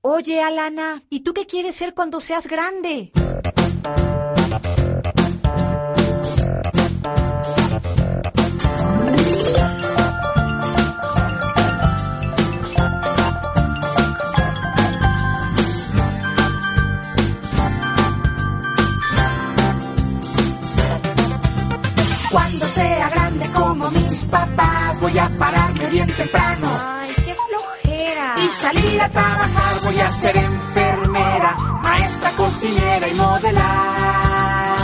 Oye, Alana, ¿y tú qué quieres ser cuando seas grande? Cuando sea grande como mis papás, voy a pararme bien temprano. Ay, qué flojera. Y salir a trabajar, voy a ser enfermera, maestra, cocinera y modelar.